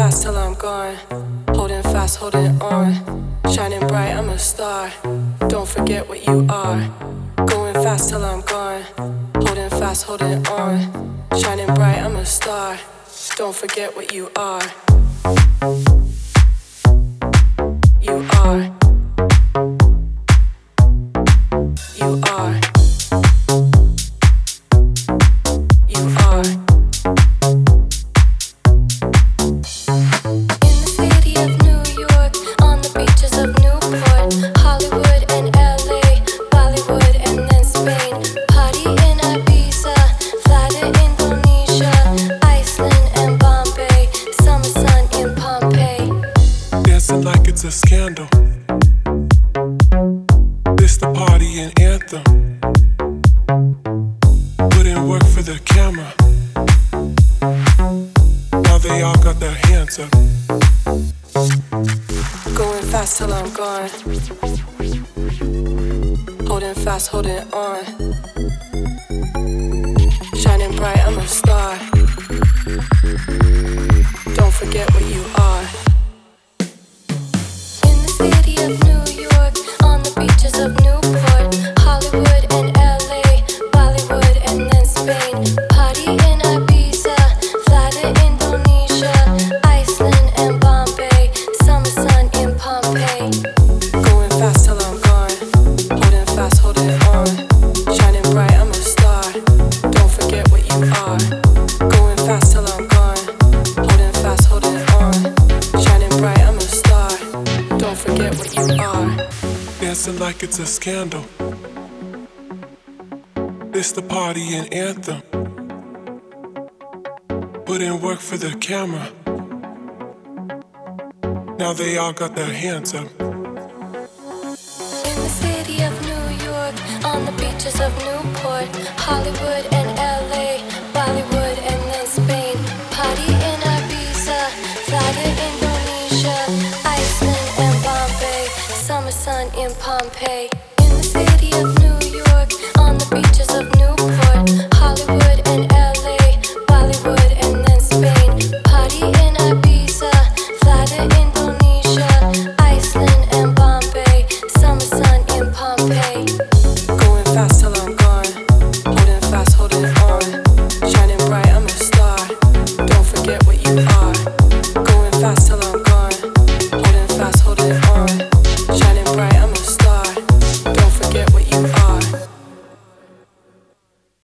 fast till I'm gone. Holding fast, holding on. Shining bright, I'm a star. Don't forget what you are. Going fast till I'm gone. Holding fast, holding on. Shining bright, I'm a star. Don't forget what you are. You are. You are. You are. In the city of New York, on the beaches of Newport, Hollywood and LA, Bollywood and then Spain. Party in Ibiza, fly to Indonesia, Iceland and Bombay, summer sun in Pompeii. Dancing like it's a scandal. This the party and anthem. Put in work for the camera. Now they all got their hands up. Going fast till I'm gone. Holding fast, holding on. Shining bright, I'm a star. Don't forget what you are. In the city of New York, on the beaches of Newport, Hollywood and LA, Bollywood and then Spain. Party in Ibiza, fly to Indonesia, Iceland and Bombay, summer sun in Pompeii. Going fast till I'm gone. Holding fast, holding on. Shining bright, I'm a star. Don't forget what you are. Going fast till I'm gone. Holding fast, holding on. Shining bright, I'm a star. Don't forget what you are. Dancing like it's a scandal. This the party and anthem. Put in work for the camera. Now they all got their hands up. In the city of New York, on the beaches of Newport, Hollywood and LA.